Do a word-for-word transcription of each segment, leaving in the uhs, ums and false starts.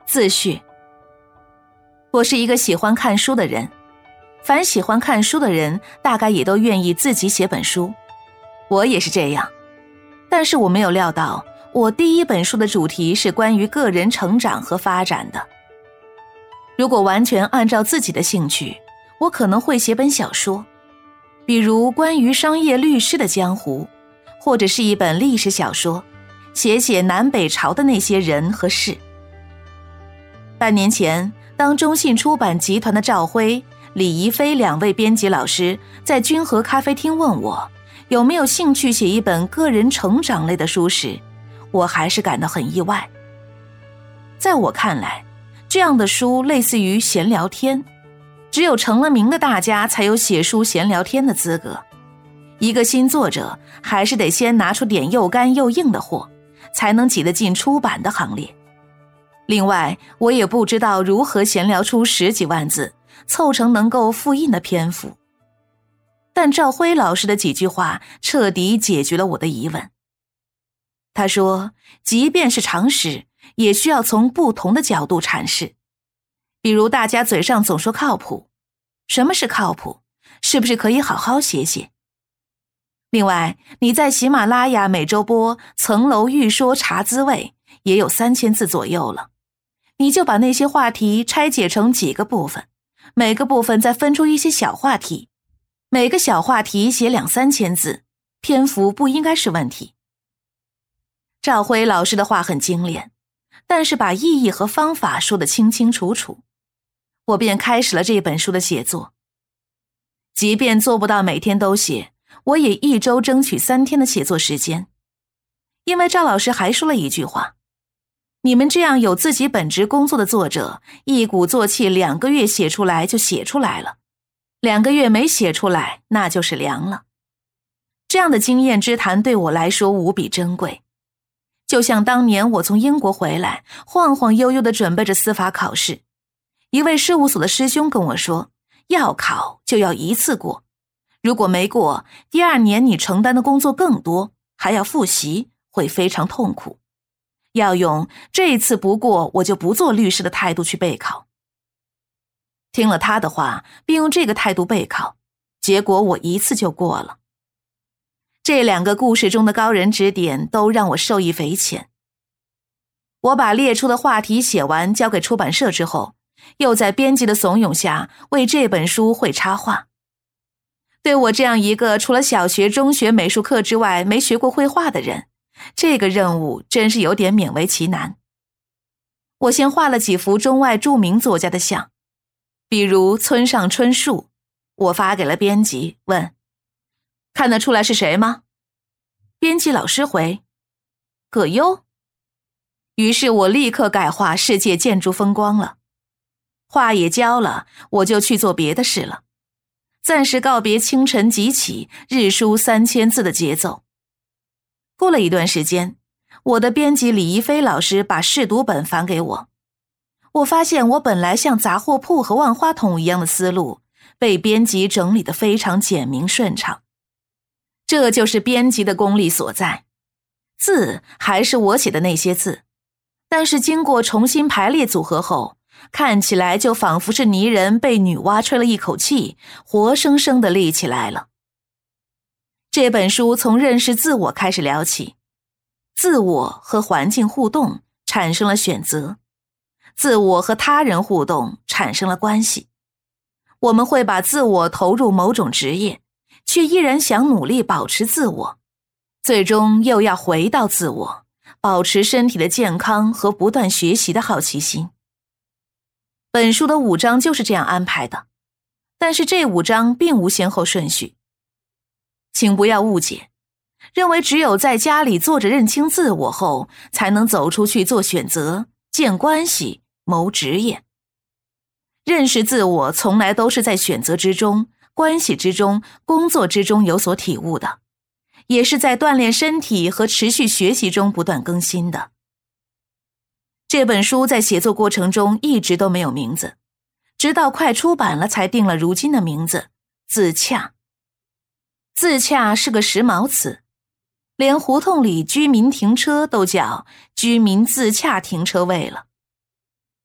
自序。我是一个喜欢看书的人，凡喜欢看书的人大概也都愿意自己写本书，我也是这样。但是我没有料到，我第一本书的主题是关于个人成长和发展的。如果完全按照自己的兴趣，我可能会写本小说，比如关于商业律师的江湖，或者是一本历史小说，写写南北朝的那些人和事。半年前，当中信出版集团的赵辉、李怡飞两位编辑老师在君和咖啡厅问我有没有兴趣写一本个人成长类的书时，我还是感到很意外。在我看来，这样的书类似于闲聊天，只有成了名的大家才有写书闲聊天的资格。一个新作者还是得先拿出点又干又硬的货，才能挤得进出版的行列。另外，我也不知道如何闲聊出十几万字，凑成能够复印的篇幅。但赵辉老师的几句话彻底解决了我的疑问。他说，即便是常识，也需要从不同的角度阐释。比如大家嘴上总说靠谱，什么是靠谱？是不是可以好好写写？另外，你在喜马拉雅每周播层楼欲说茶滋味，也有三千字左右了。你就把那些话题拆解成几个部分，每个部分再分出一些小话题，每个小话题写两三千字，篇幅不应该是问题。赵辉老师的话很精炼，但是把意义和方法说得清清楚楚。我便开始了这本书的写作。即便做不到每天都写，我也一周争取三天的写作时间。因为赵老师还说了一句话，你们这样有自己本职工作的作者，一鼓作气两个月写出来就写出来了，两个月没写出来那就是凉了。这样的经验之谈对我来说无比珍贵。就像当年我从英国回来，晃晃悠悠地准备着司法考试，一位事务所的师兄跟我说，要考就要一次过，如果没过，第二年你承担的工作更多，还要复习，会非常痛苦。要用这一次不过我就不做律师的态度去备考。听了他的话，并用这个态度备考，结果我一次就过了。这两个故事中的高人指点都让我受益匪浅。我把列出的话题写完交给出版社之后，又在编辑的怂恿下为这本书绘插画。对我这样一个除了小学中学美术课之外没学过绘画的人，这个任务真是有点勉为其难。我先画了几幅中外著名作家的像，比如村上春树，我发给了编辑，问看得出来是谁吗？编辑老师回葛优。于是我立刻改画世界建筑风光了。画也交了，我就去做别的事了，暂时告别清晨即起日书三千字的节奏。过了一段时间，我的编辑李怡飞老师把试读本返给我。我发现我本来像杂货铺和万花筒一样的思路，被编辑整理得非常简明顺畅。这就是编辑的功力所在。字还是我写的那些字，但是经过重新排列组合后，看起来就仿佛是泥人被女娲吹了一口气，活生生地立起来了。这本书从认识自我开始聊起，自我和环境互动产生了选择，自我和他人互动产生了关系。我们会把自我投入某种职业，却依然想努力保持自我，最终又要回到自我，保持身体的健康和不断学习的好奇心。本书的五章就是这样安排的，但是这五章并无先后顺序。请不要误解，认为只有在家里坐着认清自我后，才能走出去做选择、建关系、谋职业。认识自我从来都是在选择之中、关系之中、工作之中有所体悟的，也是在锻炼身体和持续学习中不断更新的。这本书在写作过程中一直都没有名字，直到快出版了才定了如今的名字，自洽。自洽是个时髦词，连胡同里居民停车都叫居民自洽停车位了。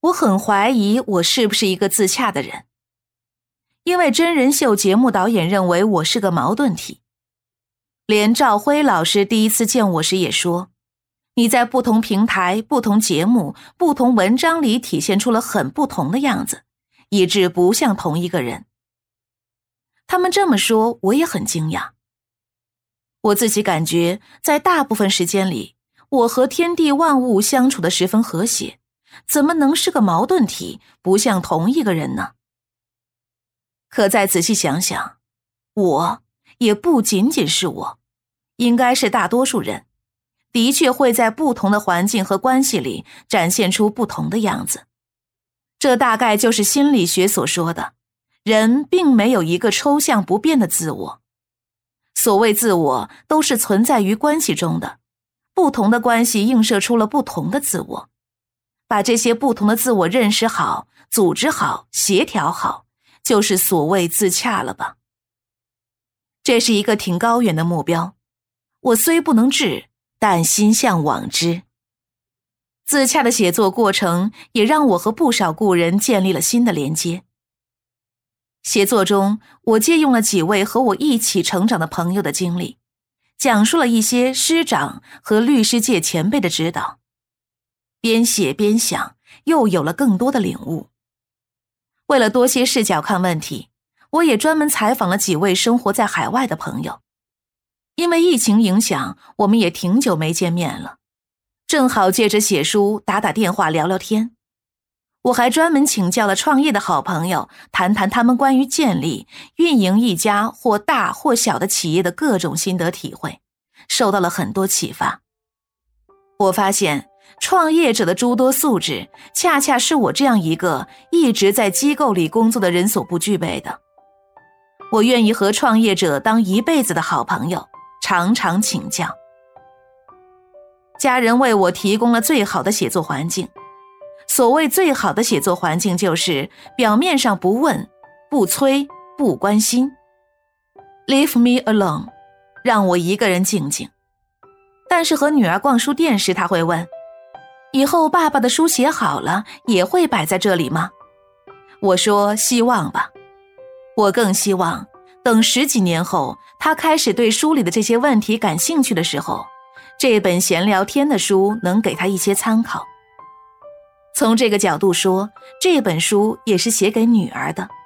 我很怀疑我是不是一个自洽的人，因为真人秀节目导演认为我是个矛盾体。连赵辉老师第一次见我时也说，你在不同平台、不同节目、不同文章里体现出了很不同的样子，以致不像同一个人。他们这么说，我也很惊讶。我自己感觉在大部分时间里，我和天地万物相处得十分和谐，怎么能是个矛盾体，不像同一个人呢？可再仔细想想，我也不仅仅是我，应该是大多数人，的确会在不同的环境和关系里展现出不同的样子。这大概就是心理学所说的，人并没有一个抽象不变的自我。所谓自我，都是存在于关系中的，不同的关系映射出了不同的自我。把这些不同的自我认识好、组织好、协调好，就是所谓自洽了吧。这是一个挺高远的目标，我虽不能至，但心向往之。自洽的写作过程也让我和不少故人建立了新的连接。写作中，我借用了几位和我一起成长的朋友的经历，讲述了一些师长和律师界前辈的指导。边写边想，又有了更多的领悟。为了多些视角看问题，我也专门采访了几位生活在海外的朋友。因为疫情影响，我们也挺久没见面了，正好借着写书打打电话聊聊天。我还专门请教了创业的好朋友，谈谈他们关于建立、运营一家或大或小的企业的各种心得体会，受到了很多启发。我发现创业者的诸多素质，恰恰是我这样一个一直在机构里工作的人所不具备的。我愿意和创业者当一辈子的好朋友，常常请教。家人为我提供了最好的写作环境。所谓最好的写作环境，就是表面上不问、不催、不关心。Leave me alone， 让我一个人静静。但是和女儿逛书店时，她会问，以后爸爸的书写好了，也会摆在这里吗？我说希望吧。我更希望等十几年后，他开始对书里的这些问题感兴趣的时候，这本闲聊天的书能给他一些参考。从这个角度说，这本书也是写给女儿的。